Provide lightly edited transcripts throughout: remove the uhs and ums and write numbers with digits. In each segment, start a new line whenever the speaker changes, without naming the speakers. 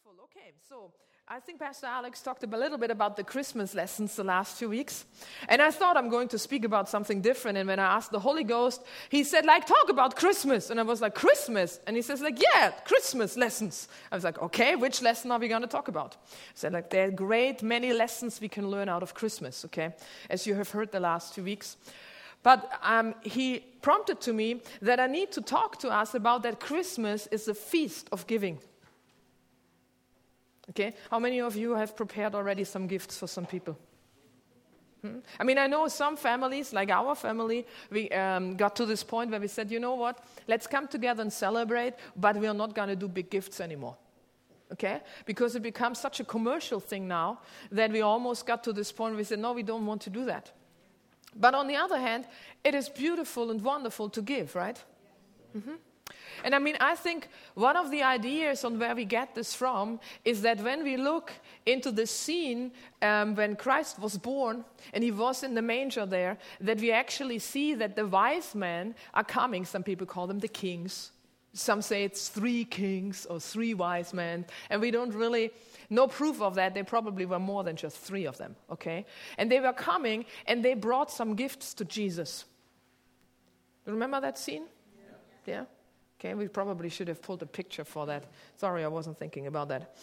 Wonderful. Okay, so I think Pastor Alex talked a little bit about the Christmas lessons the last 2 weeks. And I thought I'm going to speak about something different. And when I asked the Holy Ghost, he said, talk about Christmas. And I was like, Christmas? And he says, yeah, Christmas lessons. I was like, okay, which lesson are we going to talk about? I said, there are great many lessons we can learn out of Christmas, okay, as you have heard the last 2 weeks. But he prompted to me that I need to talk to us about that Christmas is a feast of giving. Okay, how many of you have prepared already some gifts for some people? I mean, I know some families, like our family, we got to this point where we said, you know what, let's come together and celebrate, but we are not going to do big gifts anymore. Okay? Because it becomes such a commercial thing now that we almost got to this point where we said, no, we don't want to do that. But on the other hand, it is beautiful and wonderful to give, right? Mm-hmm. And I mean, I think one of the ideas on where we get this from is that when we look into the scene when Christ was born and he was in the manger there, that we actually see that the wise men are coming. Some people call them the kings. Some say it's 3 kings or 3 wise men. And we don't really, no proof of that. They probably were more than just 3 of them, okay? And they were coming and they brought some gifts to Jesus. Remember that scene? Yeah? Okay, we probably should have pulled a picture for that. Sorry, I wasn't thinking about that.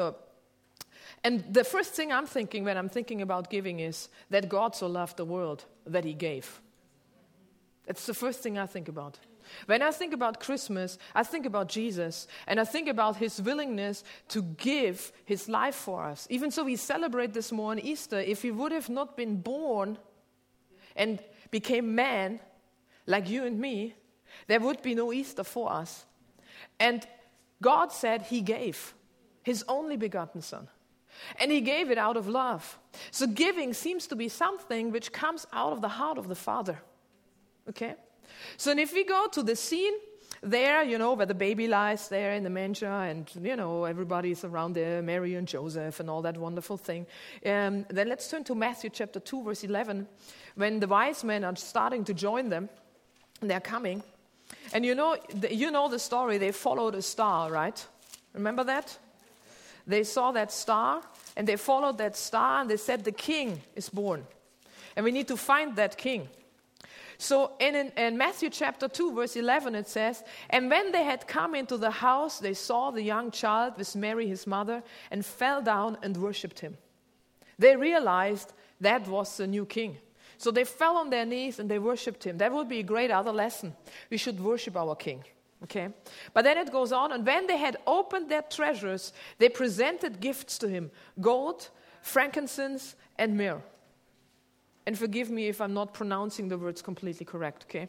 And the first thing I'm thinking when I'm thinking about giving is that God so loved the world that he gave. It's the first thing I think about. When I think about Christmas, I think about Jesus, and I think about his willingness to give his life for us. Even so, we celebrate this more on Easter. If he would have not been born and became man, like you and me, there would be no Easter for us. And God said he gave his only begotten Son. And he gave it out of love. So giving seems to be something which comes out of the heart of the Father. Okay? So and if we go to the scene there, where the baby lies there in the manger and, everybody's around there, Mary and Joseph and all that wonderful thing. Then let's turn to Matthew chapter 2, verse 11, when the wise men are starting to join them and they're coming. And you know the story, they followed a star, right? Remember that? They saw that star, and they followed that star, and they said, the king is born. And we need to find that king. So in Matthew chapter 2, verse 11, it says, and when they had come into the house, they saw the young child with Mary, his mother, and fell down and worshipped him. They realized that was the new king. So they fell on their knees and they worshipped him. That would be a great other lesson. We should worship our king. Okay? But then it goes on, and when they had opened their treasures, they presented gifts to him, gold, frankincense, and myrrh. And forgive me if I'm not pronouncing the words completely correct, okay?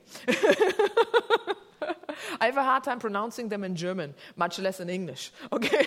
I have a hard time pronouncing them in German, much less in English, okay?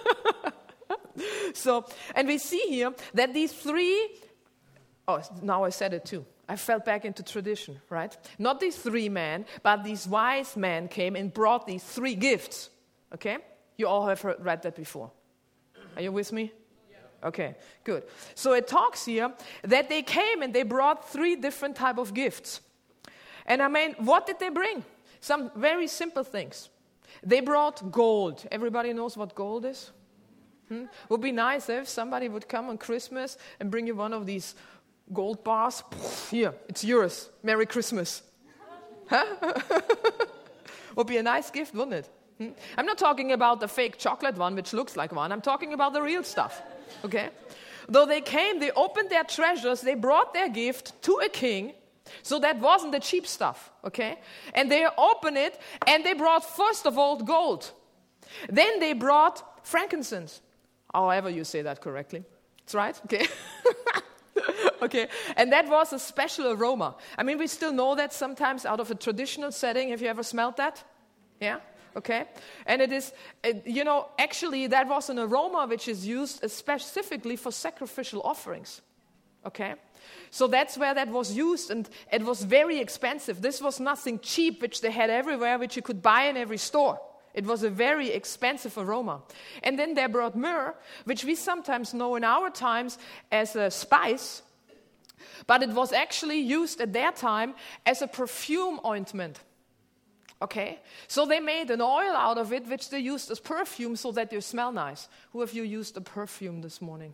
And we see here that these 3... Oh, now I said it too. I fell back into tradition, right? Not these 3 men, but these wise men came and brought these 3 gifts. Okay? You all have read that before. Are you with me? Yeah. Okay, good. So it talks here that they came and they brought 3 different type of gifts. And I mean, what did they bring? Some very simple things. They brought gold. Everybody knows what gold is? Would be nice if somebody would come on Christmas and bring you one of these gold bars. Here, it's yours. Merry Christmas. Huh? Would be a nice gift, wouldn't it? I'm not talking about the fake chocolate one, which looks like one. I'm talking about the real stuff. Okay? Though they came, they opened their treasures, they brought their gift to a king. So that wasn't the cheap stuff. Okay? And they opened it, and they brought, first of all, gold. Then they brought frankincense. However you say that correctly. That's right? Okay. Okay, and that was a special aroma. I mean, we still know that sometimes out of a traditional setting. Have you ever smelled that? Yeah? Okay. And it is, actually that was an aroma which is used specifically for sacrificial offerings. Okay? So that's where that was used, and it was very expensive. This was nothing cheap, which they had everywhere, which you could buy in every store. It was a very expensive aroma. And then they brought myrrh, which we sometimes know in our times as a spice, but it was actually used at their time as a perfume ointment. Okay? So they made an oil out of it, which they used as perfume so that you smell nice. Who of you used a perfume this morning?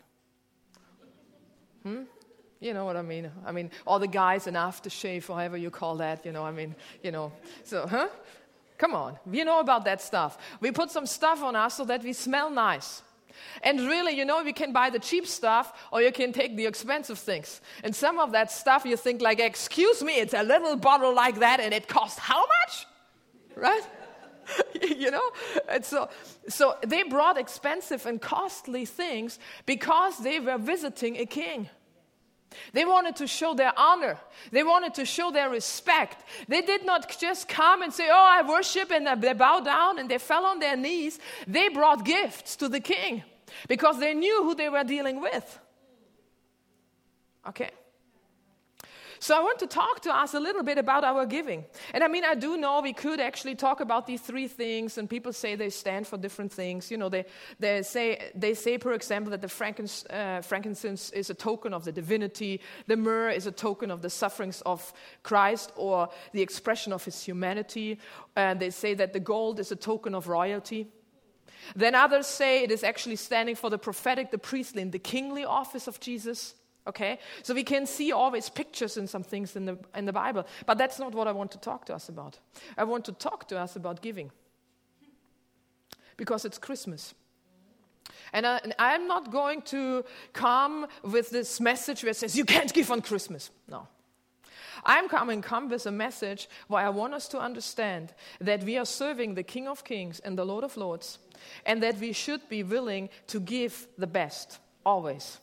You know what I mean? I mean, all the guys in aftershave, or however you call that, So, come on. You know about that stuff. We put some stuff on us so that we smell nice. And really, we can buy the cheap stuff or you can take the expensive things. And some of that stuff you think like, excuse me, it's a little bottle like that and it costs how much? Right? And so they brought expensive and costly things because they were visiting a king. They wanted to show their honor. They wanted to show their respect. They did not just come and say, oh, I worship, and they bow down and they fell on their knees. They brought gifts to the king because they knew who they were dealing with. Okay? So I want to talk to us a little bit about our giving. And I do know we could actually talk about these three things, and people say they stand for different things. They say, for example, that the frankincense is a token of the divinity, the myrrh is a token of the sufferings of Christ or the expression of his humanity, and they say that the gold is a token of royalty. Then others say it is actually standing for the prophetic, the priestly, and the kingly office of Jesus. Okay, so we can see always pictures and some things in the Bible, but that's not what I want to talk to us about. I want to talk to us about giving, because it's Christmas. And I'm not going to come with this message where it says, you can't give on Christmas. No. I'm come with a message where I want us to understand that we are serving the King of Kings and the Lord of Lords, and that we should be willing to give the best, always.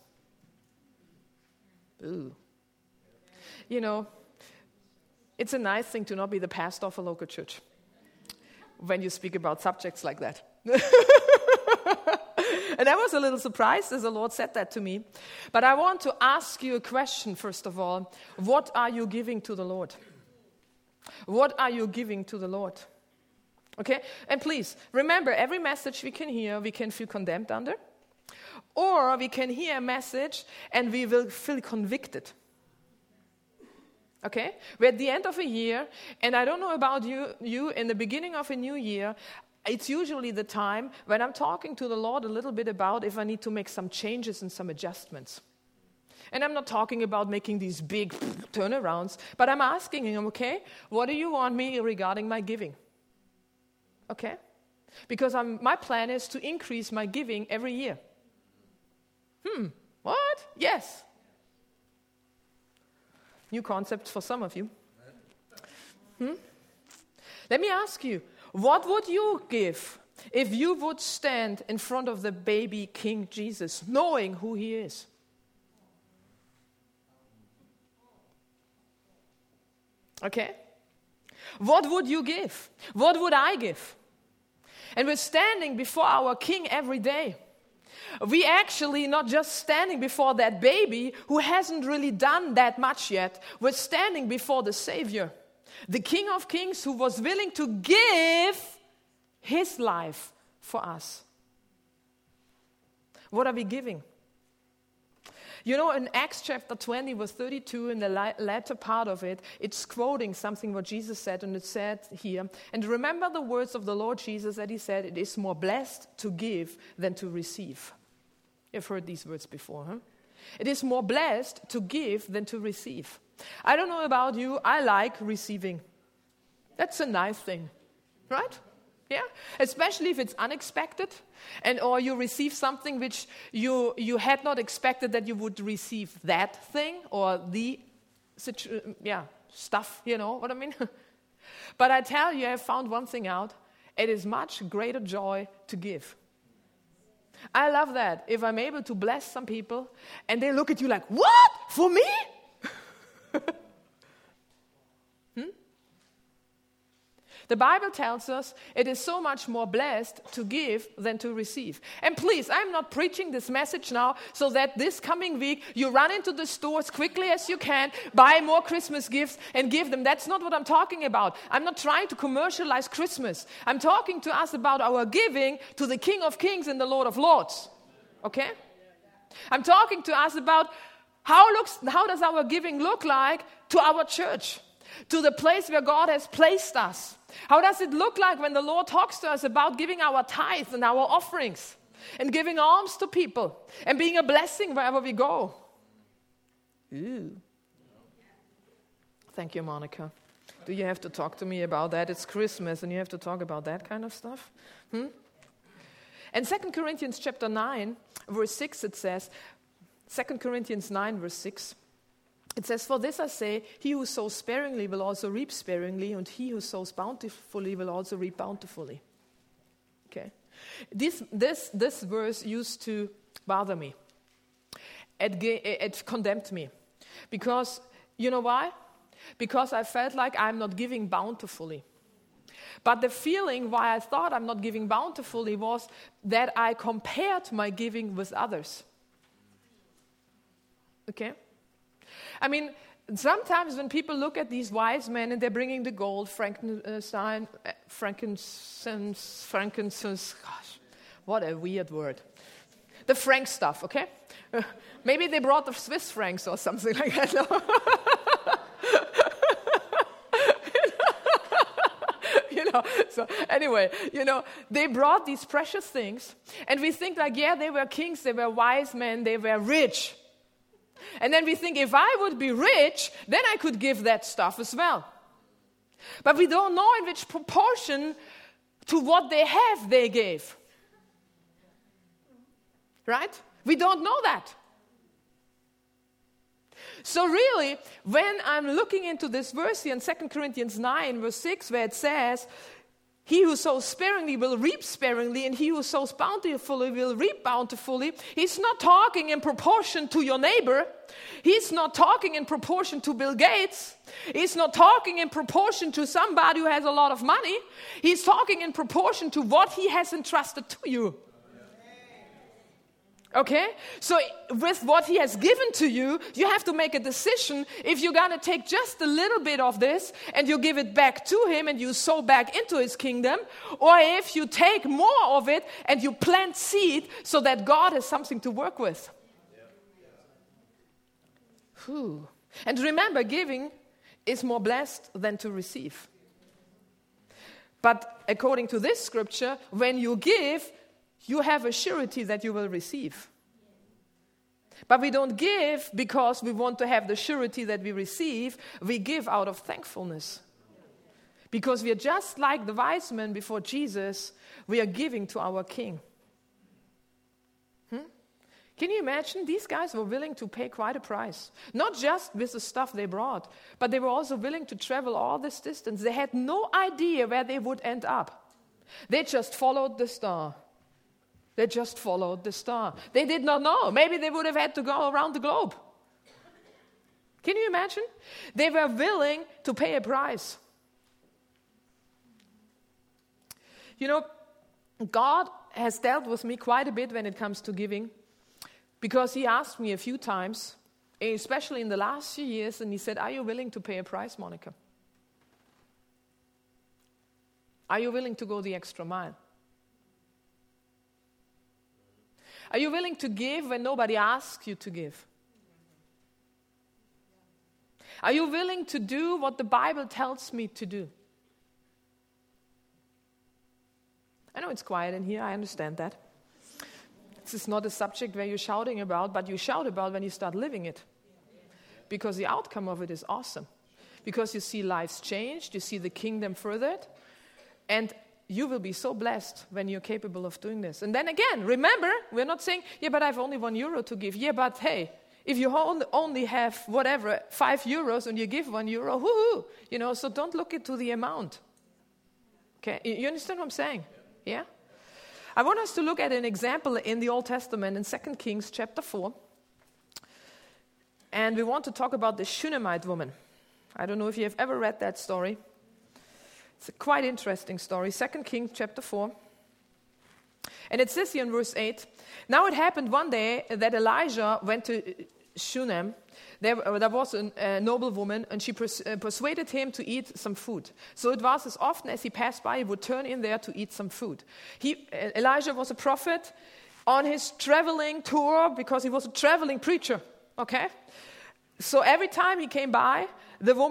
Ooh. It's a nice thing to not be the pastor of a local church when you speak about subjects like that. And I was a little surprised as the Lord said that to me. But I want to ask you a question, first of all. What are you giving to the Lord? What are you giving to the Lord? Okay? And please, remember, every message we can hear, we can feel condemned under. Or we can hear a message and we will feel convicted. Okay? We're at the end of a year, and I don't know about you in the beginning of a new year, it's usually the time when I'm talking to the Lord a little bit about if I need to make some changes and some adjustments. And I'm not talking about making these big turnarounds, but I'm asking him, okay, what do you want me regarding my giving? Okay? Because my plan is to increase my giving every year. What? Yes. New concept for some of you. Let me ask you, what would you give if you would stand in front of the baby King Jesus, knowing who he is? Okay? What would you give? What would I give? And we're standing before our King every day. We actually not just standing before that baby who hasn't really done that much yet. We're standing before the Savior, the King of Kings, who was willing to give his life for us. What are we giving? In Acts chapter 20, verse 32, in the latter part of it, it's quoting something what Jesus said, and it said here, and remember the words of the Lord Jesus that he said, it is more blessed to give than to receive. You've heard these words before, huh? It is more blessed to give than to receive. I don't know about you, I like receiving. That's a nice thing, right? Yeah, especially if it's unexpected, or you receive something which you had not expected that you would receive that thing or the stuff, you know what I mean? But I tell you, I found one thing out. It is much greater joy to give. I love that. If I'm able to bless some people and they look at you like, what? For me? The Bible tells us it is so much more blessed to give than to receive. And please, I'm not preaching this message now so that this coming week you run into the store as quickly as you can, buy more Christmas gifts and give them. That's not what I'm talking about. I'm not trying to commercialize Christmas. I'm talking to us about our giving to the King of Kings and the Lord of Lords. Okay? I'm talking to us about how does our giving look like to our church. to the place where God has placed us? How does it look like when the Lord talks to us about giving our tithes and our offerings and giving alms to people and being a blessing wherever we go? Ew. Thank you, Monica. Do you have to talk to me about that? It's Christmas and you have to talk about that kind of stuff? And 2 Corinthians chapter 9, verse 6, it says, 2 Corinthians 9, verse 6, it says, "For this I say, he who sows sparingly will also reap sparingly, and he who sows bountifully will also reap bountifully." Okay. This verse used to bother me. It condemned me. Because, you know why? Because I felt like I'm not giving bountifully. But the feeling why I thought I'm not giving bountifully was that I compared my giving with others. Okay? I mean, sometimes when people look at these wise men and they're bringing the gold, frankincense, gosh, what a weird word. The franc stuff, okay? Maybe they brought the Swiss francs or something like that. No? So anyway, they brought these precious things, and we think like, yeah, they were kings, they were wise men, they were rich. And then we think, if I would be rich, then I could give that stuff as well. But we don't know in which proportion to what they have they gave. Right? We don't know that. So really, when I'm looking into this verse here in 2 Corinthians 9, verse 6, where it says, "He who sows sparingly will reap sparingly, and he who sows bountifully will reap bountifully," he's not talking in proportion to your neighbor. He's not talking in proportion to Bill Gates. He's not talking in proportion to somebody who has a lot of money. He's talking in proportion to what he has entrusted to you. Okay? So with what he has given to you, you have to make a decision if you're going to take just a little bit of this and you give it back to him and you sow back into his kingdom, or if you take more of it and you plant seed so that God has something to work with. Whew. And remember, giving is more blessed than to receive. But according to this scripture, when you give, you have a surety that you will receive. But we don't give because we want to have the surety that we receive. We give out of thankfulness. Because we are just like the wise men before Jesus, we are giving to our King. Can you imagine? These guys were willing to pay quite a price. Not just with the stuff they brought, but they were also willing to travel all this distance. They had no idea where they would end up. They just followed the star. They just followed the star. They did not know. Maybe they would have had to go around the globe. Can you imagine? They were willing to pay a price. God has dealt with me quite a bit when it comes to giving, because he asked me a few times, especially in the last few years, and he said, "Are you willing to pay a price, Monica? Are you willing to go the extra mile? Are you willing to give when nobody asks you to give? Are you willing to do what the Bible tells me to do?" I know it's quiet in here, I understand that. This is not a subject where you're shouting about, but you shout about when you start living it. Because the outcome of it is awesome. Because you see lives changed, you see the kingdom furthered, and you will be so blessed when you're capable of doing this. And then again, remember, we're not saying, yeah, but I have only €1 to give. Yeah, but hey, if you only have whatever, €5 and you give €1, woohoo! So don't look into the amount. Okay, you understand what I'm saying? Yeah? I want us to look at an example in the Old Testament in 2 Kings chapter 4. And we want to talk about the Shunammite woman. I don't know if you have ever read that story. It's a quite interesting story. 2 Kings chapter 4. And it says here in verse 8, "Now it happened one day that Elijah went to Shunem. There was a noble woman, and she persuaded him to eat some food. So it was as often as he passed by, he would turn in there to eat some food." Elijah was a prophet on his traveling tour because he was a traveling preacher, okay? So every time he came by, the woman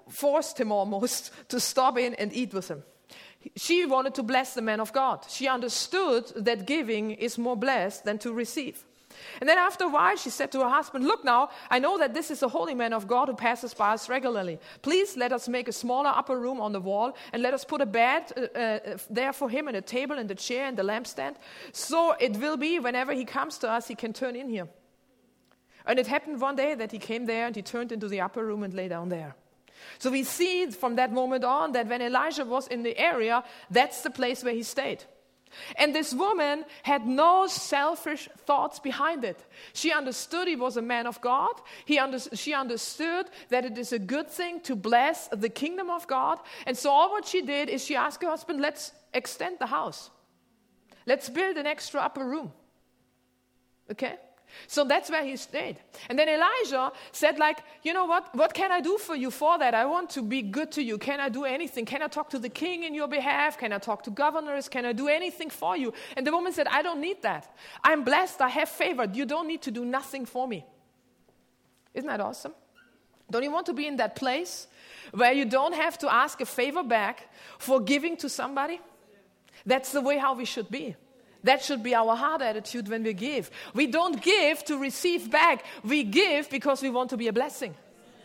forced him almost to stop in and eat with him. She wanted to bless the man of God. She understood that giving is more blessed than to receive. And then after a while, she said to her husband, look now, I know that this is a holy man of God who passes by us regularly. Please let us make a smaller upper room on the wall and let us put a bed there for him and a table and a chair and the lampstand. So it will be whenever he comes to us, he can turn in here. And it happened one day that he came there and he turned into the upper room and lay down there. So we see from that moment on that when Elijah was in the area, that's the place where he stayed. And this woman had no selfish thoughts behind it. She understood he was a man of God. She understood that it is a good thing to bless the kingdom of God. And so all what she did is she asked her husband, let's extend the house. Let's build an extra upper room. Okay? So that's where he stayed. And then Elijah said, like, you know what can I do for you for that? I want to be good to you. Can I do anything? Can I talk to the king in your behalf? Can I talk to governors? Can I do anything for you? And the woman said, I don't need that. I'm blessed. I have favor. You don't need to do nothing for me. Isn't that awesome? Don't you want to be in that place where you don't have to ask a favor back for giving to somebody? That's the way how we should be. That should be our heart attitude when we give. We don't give to receive back. We give because we want to be a blessing.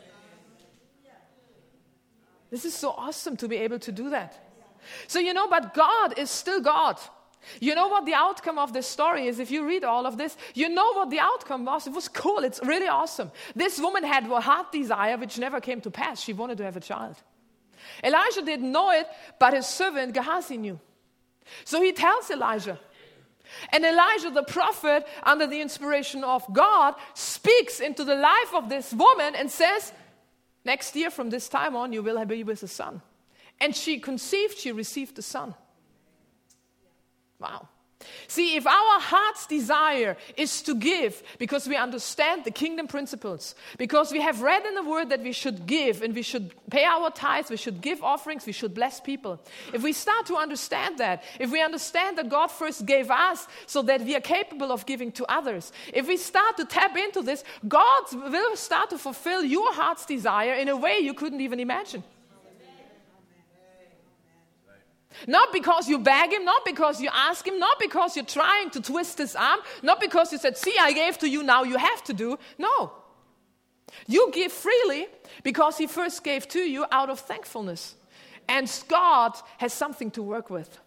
This is so awesome to be able to do that. So but God is still God. You know what the outcome of this story is? If you read all of this, you know what the outcome was. It was cool. It's really awesome. This woman had a heart desire which never came to pass. She wanted to have a child. Elijah didn't know it, but his servant Gehazi knew. So he tells Elijah. And Elijah, the prophet, under the inspiration of God, speaks into the life of this woman and says, next year from this time on, you will be with a son. And she conceived, she received a son. Wow. See, if our heart's desire is to give because we understand the kingdom principles, because we have read in the word that we should give and we should pay our tithes, we should give offerings, we should bless people. If we start to understand that, if we understand that God first gave us so that we are capable of giving to others, if we start to tap into this, God will start to fulfill your heart's desire in a way you couldn't even imagine. Not because you beg him, not because you ask him, not because you're trying to twist his arm, not because you said, see, I gave to you, now you have to do. No. You give freely because he first gave to you out of thankfulness. And God has something to work with.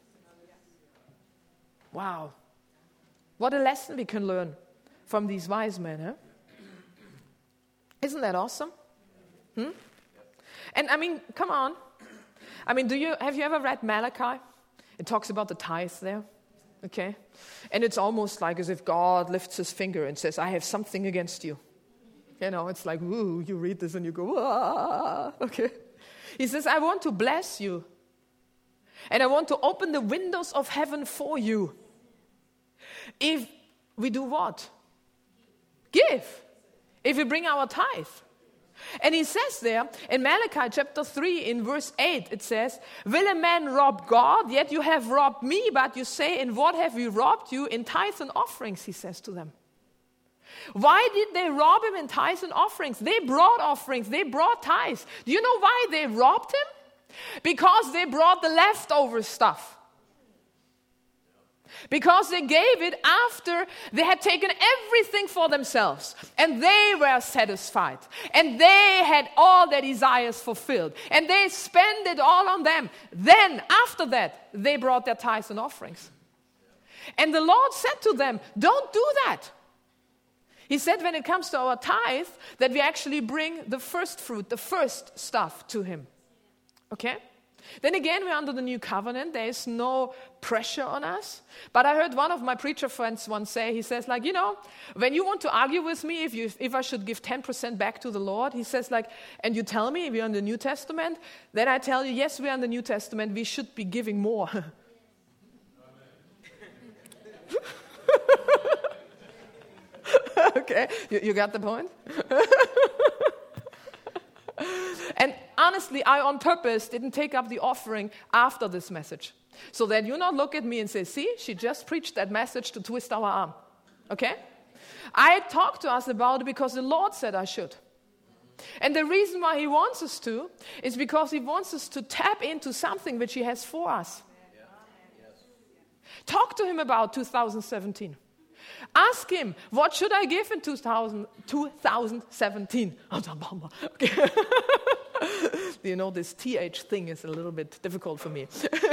Wow. What a lesson we can learn from these wise men, huh? Isn't that awesome? And I mean, come on. I mean, have you ever read Malachi? It talks about the tithe there, okay? And it's almost like as if God lifts his finger and says, I have something against you. It's like, ooh, you read this and you go, ah, okay? He says, I want to bless you. And I want to open the windows of heaven for you. If we do what? Give. If we bring our tithe. And he says there in Malachi chapter 3 in verse 8, it says, will a man rob God? Yet you have robbed me, but you say, in what have we robbed you? In tithes and offerings, he says to them. Why did they rob him in tithes and offerings? They brought offerings, they brought tithes. Do you know why they robbed him? Because they brought the leftover stuff. Because they gave it after they had taken everything for themselves. And they were satisfied. And they had all their desires fulfilled. And they spent it all on them. Then, after that, they brought their tithes and offerings. And the Lord said to them, don't do that. He said when it comes to our tithe, that we actually bring the first fruit, the first stuff to him. Okay? Then again, we're under the new covenant. There is no pressure on us. But I heard one of my preacher friends once say, he says, like, when you want to argue with me if I should give 10% back to the Lord, he says, like, and you tell me we're in the New Testament, then I tell you, yes, we're in the New Testament. We should be giving more. Okay, you got the point? And honestly, I on purpose didn't take up the offering after this message. So that you not look at me and say, see, she just preached that message to twist our arm. Okay? I talked to us about it because the Lord said I should. And the reason why he wants us to is because he wants us to tap into something which he has for us. Yeah. Yes. Talk to him about 2017. Ask him, what should I give in 2017? Okay. You know, this TH thing is a little bit difficult for me.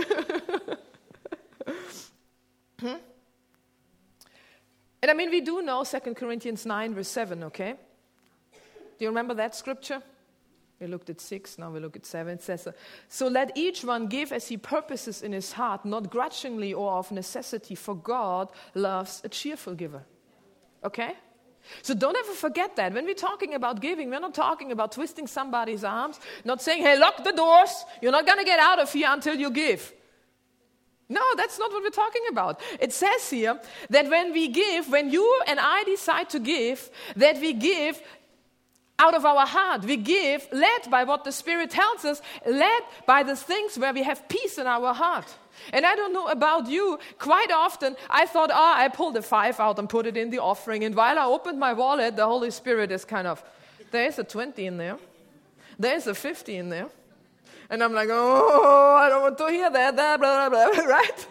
And I mean, we do know 2 Corinthians 9, verse 7, okay? Do you remember that scripture? We looked at 6, now we look at 7. It says, so let each one give as he purposes in his heart, not grudgingly or of necessity, for God loves a cheerful giver. Okay? So don't ever forget that. When we're talking about giving, we're not talking about twisting somebody's arms, not saying, hey, lock the doors. You're not going to get out of here until you give. No, that's not what we're talking about. It says here that when we give, when you and I decide to give, that we give out of our heart. We give led by what the Spirit tells us, led by the things where we have peace in our heart. And I don't know about you, quite often I thought, I pulled a 5 out and put it in the offering. And while I opened my wallet, the Holy Spirit is kind of, there's a 20 in there. There's a 50 in there. And I'm like, I don't want to hear that, blah, blah, blah, right?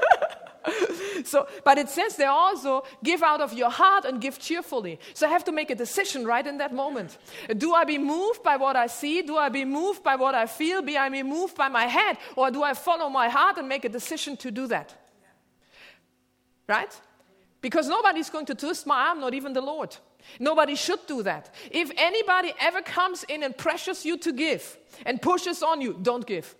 So, but it says there also, give out of your heart and give cheerfully. So I have to make a decision right in that moment. Do I be moved by what I see? Do I be moved by what I feel? Be I be moved by my head? Or do I follow my heart and make a decision to do that? Right? Because nobody's going to twist my arm, not even the Lord. Nobody should do that. If anybody ever comes in and pressures you to give and pushes on you, don't give.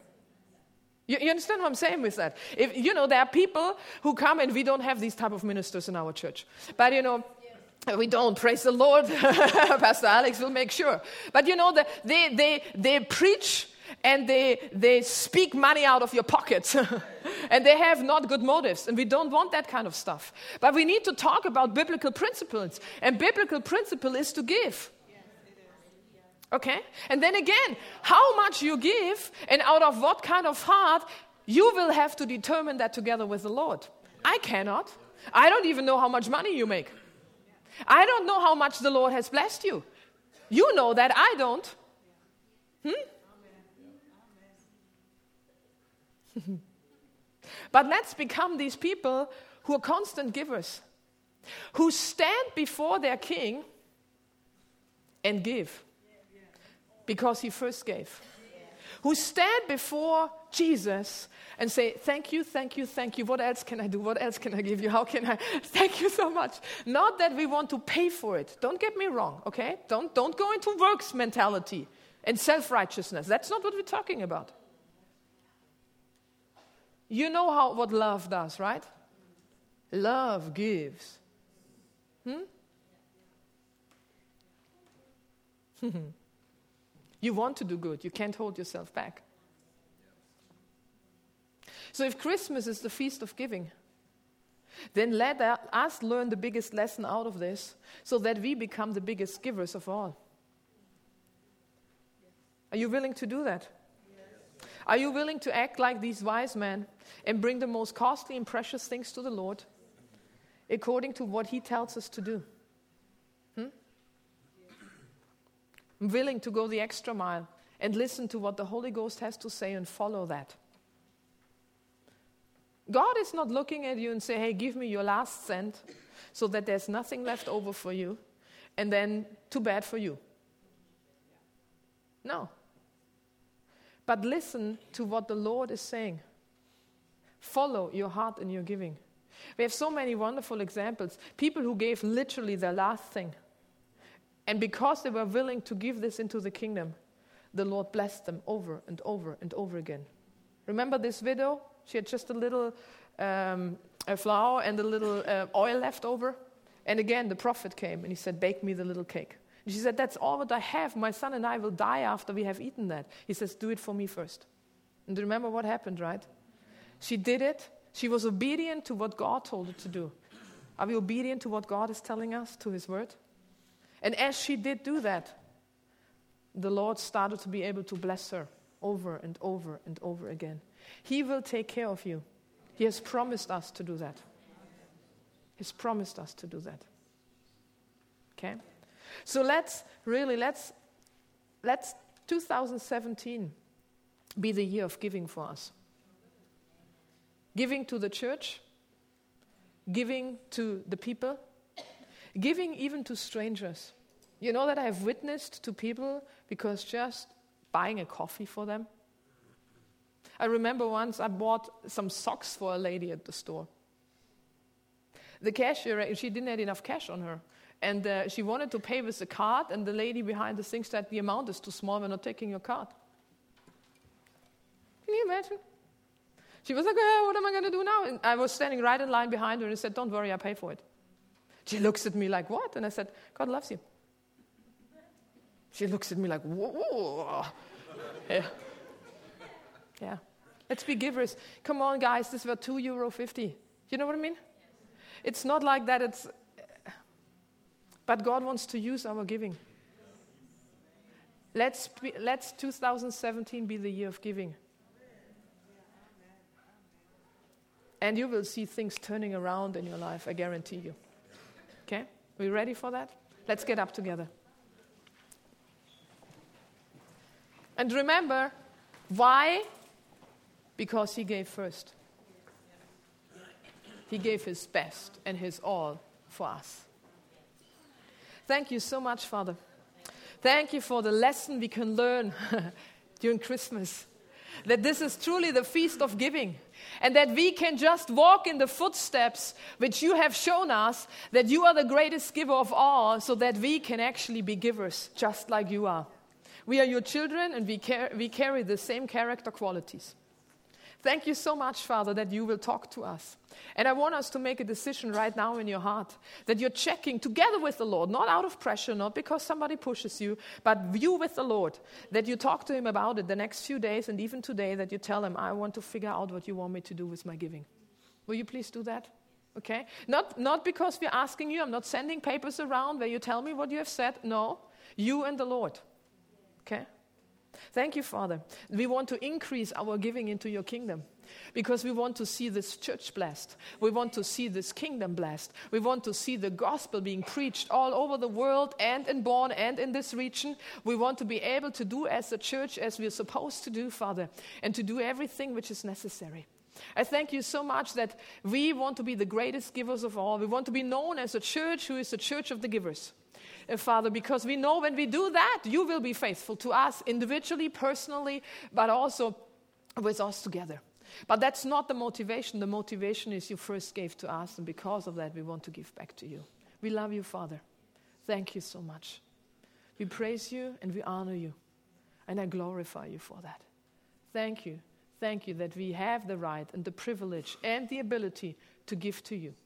You understand what I'm saying with that? If, there are people who come, and we don't have these type of ministers in our church. But, we don't, praise the Lord. Pastor Alex will make sure. But, they preach and they speak money out of your pockets. And they have not good motives. And we don't want that kind of stuff. But we need to talk about biblical principles. And biblical principle is to give. Okay? And then again, how much you give and out of what kind of heart, you will have to determine that together with the Lord. I cannot. I don't even know how much money you make. I don't know how much the Lord has blessed you. You know that, I don't. But let's become these people who are constant givers, who stand before their King and give. Because he first gave. Who stand before Jesus and say, thank you, thank you, thank you. What else can I do? What else can I give you? How can I? Thank you so much. Not that we want to pay for it. Don't get me wrong, okay? Don't go into works mentality and self-righteousness. That's not what we're talking about. You know what love does, right? Love gives. You want to do good. You can't hold yourself back. So if Christmas is the feast of giving, then let us learn the biggest lesson out of this so that we become the biggest givers of all. Are you willing to do that? Yes. Are you willing to act like these wise men and bring the most costly and precious things to the Lord according to what he tells us to do? I'm willing to go the extra mile and listen to what the Holy Ghost has to say and follow that. God is not looking at you and say, hey, give me your last cent so that there's nothing left over for you and then too bad for you. No. But listen to what the Lord is saying. Follow your heart in your giving. We have so many wonderful examples. People who gave literally their last thing. And because they were willing to give this into the kingdom, the Lord blessed them over and over and over again. Remember this widow? She had just a little a flour and a little oil left over. And again, the prophet came and he said, bake me the little cake. And she said, that's all what I have. My son and I will die after we have eaten that. He says, do it for me first. And do you remember what happened, right? She did it. She was obedient to what God told her to do. Are we obedient to what God is telling us, to his word? And as she did do that, the Lord started to be able to bless her over and over and over again. He will take care of you. He has promised us to do that. He's promised us to do that. Okay? So let's let's 2017 be the year of giving for us. Giving to the church, giving to the people, giving even to strangers. You know that I have witnessed to people because just buying a coffee for them. I remember once I bought some socks for a lady at the store. The cashier, she didn't have enough cash on her. And she wanted to pay with a card, and the lady behind the thing said, the amount is too small, we're not taking your card. Can you imagine? She was like, what am I going to do now? And I was standing right in line behind her, and I said, don't worry, I pay for it. She looks at me like, what? And I said, God loves you. She looks at me like, whoa. Yeah. Yeah. Let's be givers. Come on, guys, this was €2.50. You know what I mean? It's not like that. But God wants to use our giving. Let's 2017 be the year of giving. And you will see things turning around in your life, I guarantee you. Okay? We ready for that? Let's get up together. And remember, why? Because he gave first. He gave his best and his all for us. Thank you so much, Father. Thank you for the lesson we can learn during Christmas. That this is truly the feast of giving. And that we can just walk in the footsteps which you have shown us, that you are the greatest giver of all, so that we can actually be givers just like you are. We are your children, and we carry the same character qualities. Thank you so much, Father, that you will talk to us. And I want us to make a decision right now in your heart, that you're checking together with the Lord, not out of pressure, not because somebody pushes you, but you with the Lord, that you talk to him about it the next few days, and even today, that you tell him, I want to figure out what you want me to do with my giving. Will you please do that? Okay? Not because we're asking you. I'm not sending papers around where you tell me what you have said. No, you and the Lord. Okay? Thank you, Father. We want to increase our giving into your kingdom because we want to see this church blessed. We want to see this kingdom blessed. We want to see the gospel being preached all over the world and in Bonn and in this region. We want to be able to do as a church as we're supposed to do, Father, and to do everything which is necessary. I thank you so much that we want to be the greatest givers of all. We want to be known as a church who is the church of the givers. Father, because we know when we do that, you will be faithful to us individually, personally, but also with us together. But that's not the motivation. The motivation is you first gave to us, and because of that, we want to give back to you. We love you, Father. Thank you so much. We praise you and we honor you, and I glorify you for that. Thank you. Thank you that we have the right and the privilege and the ability to give to you.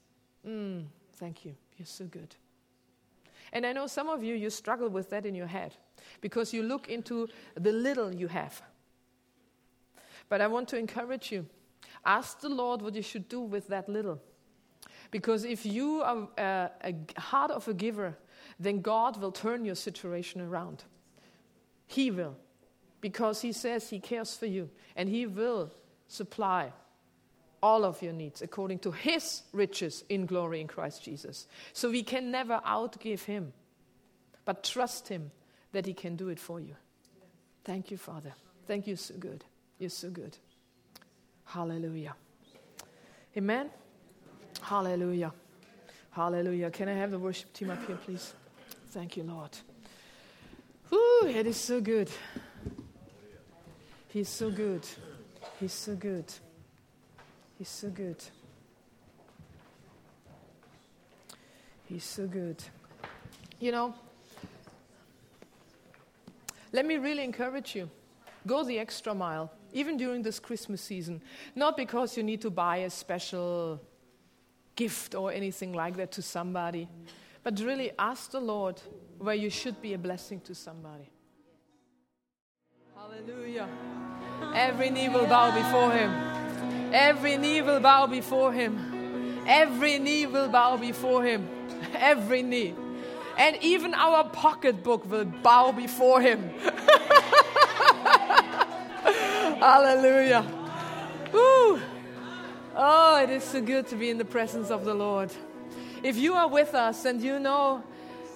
Thank you. You're so good. And I know some of you, you struggle with that in your head because you look into the little you have. But I want to encourage you. Ask the Lord what you should do with that little. Because if you are a heart of a giver, then God will turn your situation around. He will. Because he says he cares for you. And he will supply all of your needs according to his riches in glory in Christ Jesus. So we can never outgive him, but trust him that he can do it for you. Thank you, Father. Thank you, so good. You're so good. Hallelujah. Amen. Hallelujah. Hallelujah. Can I have the worship team up here, please? Thank you, Lord. Whew, it is so good. He's so good. He's so good. He's so good. He's so good. You know, let me really encourage you. Go the extra mile, even during this Christmas season. Not because you need to buy a special gift or anything like that to somebody, but really ask the Lord where you should be a blessing to somebody. Hallelujah. Every knee will bow before him. Every knee will bow before him. Every knee will bow before him. Every knee. And even our pocketbook will bow before him. Hallelujah. Woo. Oh, it is so good to be in the presence of the Lord. If you are with us and you know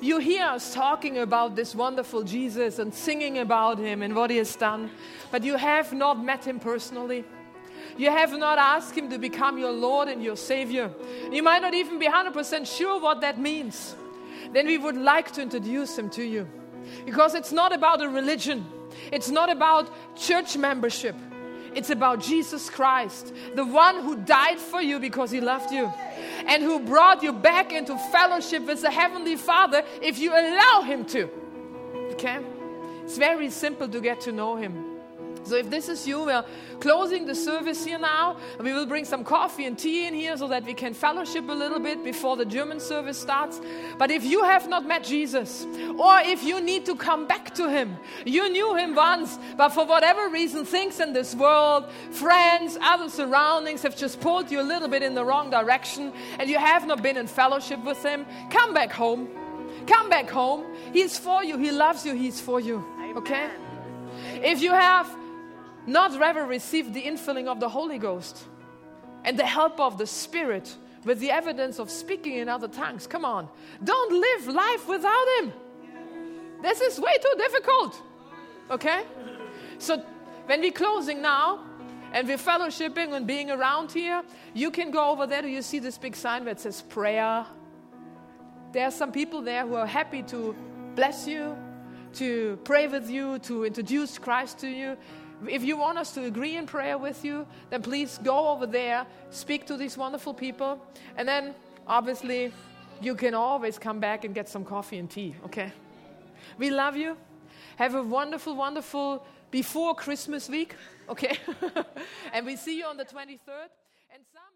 you hear us talking about this wonderful Jesus and singing about him and what he has done, but you have not met him personally. You have not asked him to become your Lord and your Savior. You might not even be 100% sure what that means. Then we would like to introduce him to you. Because it's not about a religion. It's not about church membership. It's about Jesus Christ, the one who died for you because he loved you and who brought you back into fellowship with the Heavenly Father if you allow him to. Okay? It's very simple to get to know him. So if this is you, we're closing the service here now. We will bring some coffee and tea in here so that we can fellowship a little bit before the German service starts. But if you have not met Jesus, or if you need to come back to him, you knew him once, but for whatever reason, things in this world, friends, other surroundings have just pulled you a little bit in the wrong direction, and you have not been in fellowship with him, come back home. Come back home. He's for you. He loves you. He's for you. Okay? If you have not rather received the infilling of the Holy Ghost and the help of the Spirit with the evidence of speaking in other tongues, come on. Don't live life without him. This is way too difficult. Okay? So when we're closing now and we're fellowshipping and being around here, you can go over there. Do you see this big sign that says prayer? There are some people there who are happy to bless you, to pray with you, to introduce Christ to you. If you want us to agree in prayer with you, then please go over there, speak to these wonderful people, and then obviously you can always come back and get some coffee and tea, okay? We love you. Have a wonderful, wonderful before Christmas week, okay? And we see you on the 23rd. And some